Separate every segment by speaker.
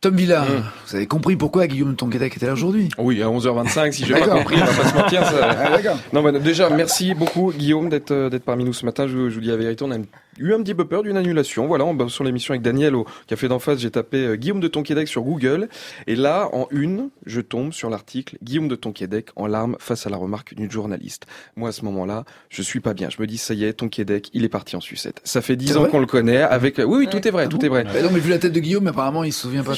Speaker 1: Tom Villard, vous avez compris pourquoi Guillaume Tonquédec était là aujourd'hui?
Speaker 2: Oui, à 11h25, si j'ai pas compris, on va pas se mentir. Ça... Non, bah, déjà, merci beaucoup, Guillaume, d'être parmi nous ce matin. Je vous dis la vérité, on a eu un petit peu peur d'une annulation. Voilà, sur l'émission avec Daniel au Café d'en face, j'ai tapé Guillaume de Tonquédec sur Google. Et là, en une, je tombe sur l'article Guillaume de Tonquédec en larmes face à la remarque d'une journaliste. Moi, à ce moment-là, je suis pas bien. Je me dis, ça y est, Tonquédec, il est parti en sucette. Ça fait 10 ans qu'on le connaît avec, oui, tout est vrai, tout est vrai.
Speaker 1: Non, mais vu la tête de Guillaume, apparemment, il se souvient pas.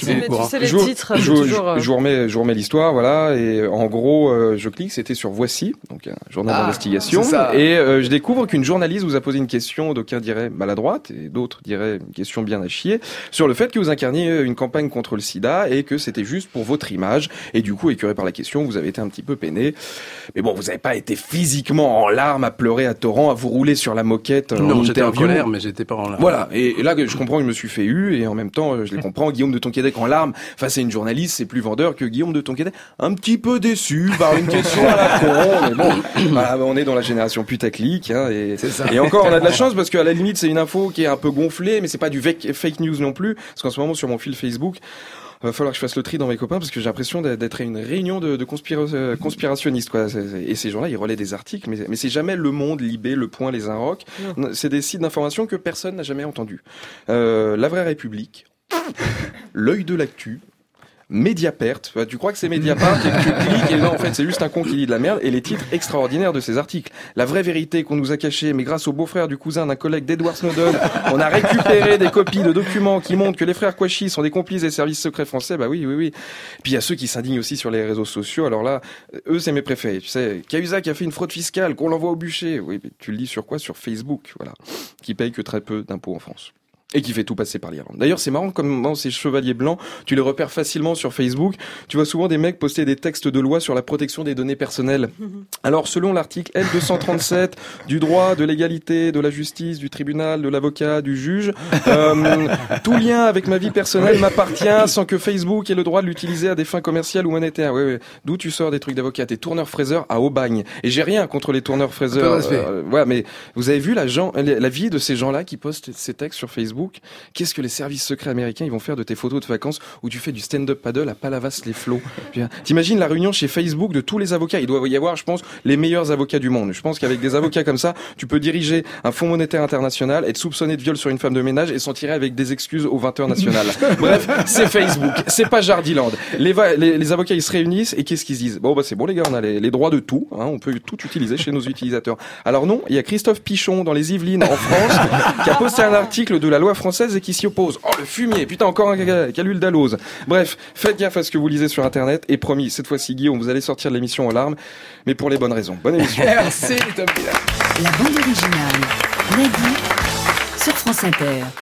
Speaker 2: Je vous remets l'histoire, voilà, et en gros, je clique, c'était sur Voici, donc un journal d'investigation, et je découvre qu'une journaliste vous a posé une question, d'aucuns diraient maladroite, et d'autres diraient une question bien à chier, sur le fait que vous incarniez une campagne contre le sida, et que c'était juste pour votre image, et du coup, écœuré par la question, vous avez été un petit peu peiné, mais bon, vous n'avez pas été physiquement en larmes, à pleurer à torrent, à vous rouler sur la moquette.
Speaker 3: Non, j'étais en colère, mais j'étais pas en larmes.
Speaker 2: Voilà, et là, je comprends que je me suis fait et en même temps, je les comprends, Guillaume de Tonquédec en larmes, face à une journaliste, c'est plus vendeur que Guillaume de Tonquédec, un petit peu déçu par une question à la con, mais bon, voilà, on est dans la génération putaclic, hein, et encore, on a de la chance parce qu'à la limite, c'est une info qui est un peu gonflée, mais c'est pas du fake news non plus, parce qu'en ce moment, sur mon fil Facebook, va falloir que je fasse le tri dans mes copains parce que j'ai l'impression d'être à une réunion de conspirationnistes, quoi. Et ces gens-là, ils relaient des articles, mais c'est jamais Le Monde, Libé, Le Point, Les Inrocks. C'est des sites d'information que personne n'a jamais entendu. La Vraie République, L'Œil de l'actu, Mediapart, tu crois que c'est Mediapart et que tu cliques et non, en fait c'est juste un con qui lit de la merde, et les titres extraordinaires de ces articles. La vraie vérité qu'on nous a cachée, mais grâce au beau-frère du cousin d'un collègue d'Edward Snowden, on a récupéré des copies de documents qui montrent que les frères Kouachi sont des complices des services secrets français. Bah oui. Puis il y a ceux qui s'indignent aussi sur les réseaux sociaux. Alors là, eux c'est mes préférés. Tu sais, Cahuzac a fait une fraude fiscale, qu'on l'envoie au bûcher. Oui, mais tu le lis sur quoi? Sur Facebook, voilà. Qui paye que très peu d'impôts en France. Et qui fait tout passer par l'Irlande. D'ailleurs, c'est marrant comment ces chevaliers blancs, tu les repères facilement sur Facebook. Tu vois souvent des mecs poster des textes de loi sur la protection des données personnelles. Alors, selon l'article L237 du droit, de l'égalité, de la justice, du tribunal, de l'avocat, du juge, tout lien avec ma vie personnelle m'appartient sans que Facebook ait le droit de l'utiliser à des fins commerciales ou monétaires. Oui. D'où tu sors des trucs d'avocat? T'es tourneur fraiseur à Aubagne. Et j'ai rien contre les tourneurs fraiseurs. Ouais, mais vous avez vu la vie de ces gens-là qui postent ces textes sur Facebook? Qu'est-ce que les services secrets américains ils vont faire de tes photos de vacances où tu fais du stand-up paddle à Palavas-les-Flots? T'imagines la réunion chez Facebook de tous les avocats? Il doit y avoir, je pense, les meilleurs avocats du monde. Je pense qu'avec des avocats comme ça, tu peux diriger un fonds monétaire international, être soupçonné de viol sur une femme de ménage et s'en tirer avec des excuses au 20h national. Bref, c'est Facebook, c'est pas Jardiland. Les avocats ils se réunissent et qu'est-ce qu'ils se disent? Bon bah c'est bon les gars, on a les droits de tout, hein, on peut tout utiliser chez nos utilisateurs. Alors non, il y a Christophe Pichon dans les Yvelines en France qui a posté un article de la loi française et qui s'y oppose. Oh, le fumier, putain, encore un qui a l'huile d'alose. Bref, faites gaffe à ce que vous lisez sur Internet, et promis, cette fois-ci, Guillaume, vous allez sortir de l'émission en larmes, mais pour les bonnes raisons. Bonne émission.
Speaker 1: Merci, Tom Villard.
Speaker 4: La bande originale, Nagui, sur France Inter.